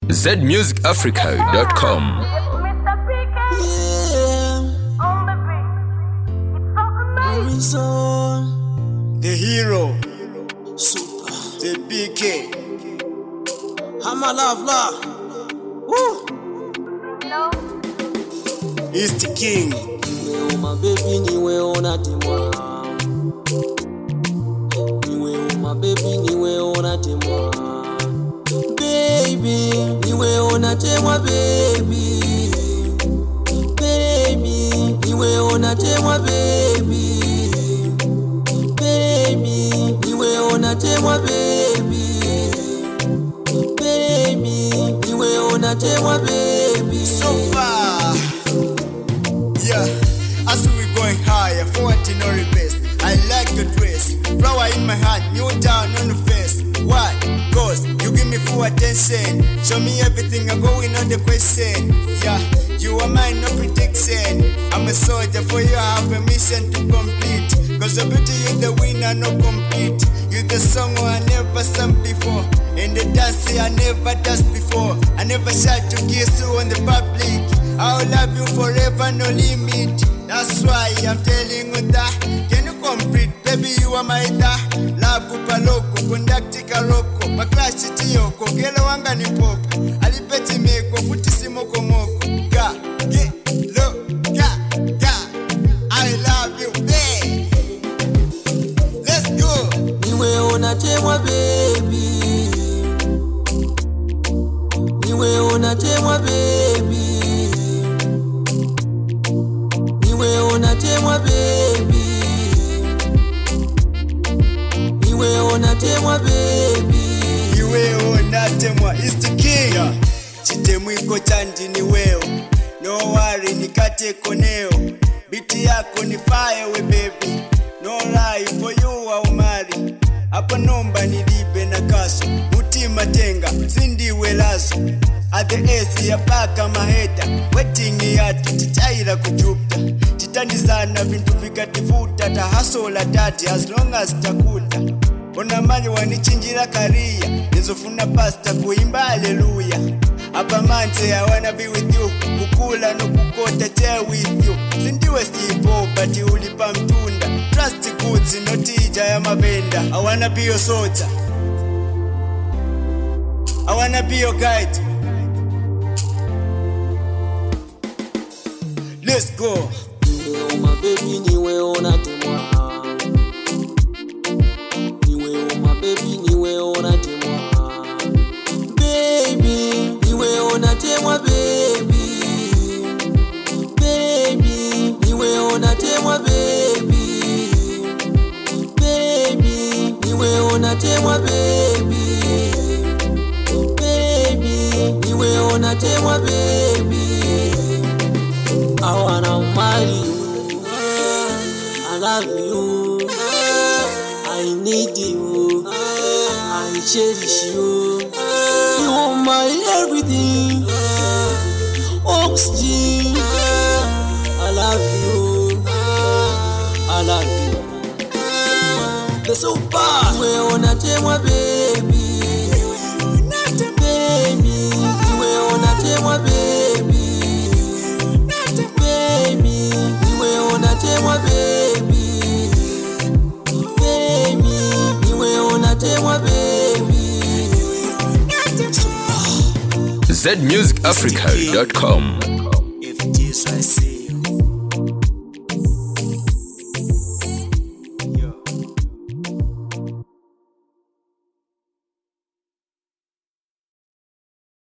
zmusicafrica.com. The hero, super, the BK. I'm a love. Woo. He's the king. Niwe my baby, niwe ona temwa. Niwe my baby, niwe ona temwa. Baby, niwe ona temwa baby. Baby, niwe ona temwa baby. Baby, niwe ona temwa baby. Baby, niwe ona temwa baby. So far, yeah. As we going higher, forward to no reverse. I like your dress, flower in my heart, new down on the face. Why? Cause you give me full attention. Show me everything I'm going on the question. Yeah, you are mine, no prediction. I'm a soldier for you, I have a mission to complete. Cause the beauty is the winner, no compete. You the song I never sang before. And the dance I never danced before. I never shy to kiss you on the public. I'll love you forever, no limit. That's why I'm telling you that. Can you complete, baby, you are my da. Love paloko, conductica loco. Maklash tiyoko, gelo wanga ni popo. Alipeti meko, futisi moko moko. Ga, ge, lo, ga. I love you, babe. Let's go. Niwe ona temwa baby. Niwe ona temwa baby. Niwe ona temwa baby. Niwe ona temwa baby. Iwe ona temwa, it's the king. Yeah. Chitemu iko chandi ni weo. No worry nikate koneo. Biti yako ni fire we baby. No lie for you au mali. Hapa nomba nilipe na kaso. Mutima tenga, sindiwe laso. At the AC ya paka maheta. Waiting yatu titaira kujupta. Titani sana vintu vikatifuta. Tahasola tati as long as takuta. Ona mali wanichinjira karia. Nizofuna pasta kuimba hallelujah. Hapa manze I wanna be with you. Kukula no kukota chair with you. Sindiwe Steve but ulipa mtunda. Trust goods no tija ya mavenda. I wanna be your soldier. I wanna be your guide. Let's go. Niwe my baby, niwe ona temwa. Niwe my baby, niwe ona temwa. Baby, niwe ona temwa baby. Baby, niwe ona temwa baby. Baby, niwe ona temwa baby. Baby, niwe ona temwa baby. I wanna marry you. I love you. I need you. I cherish you. You are my everything. Oxygen. I love you. I love you. The super. Niwe ona temwa baby. Baby, niwe ona temwa baby. Baby, niwe ona temwa baby. Baby, niwe ona temwa baby. zmusicafrica.com.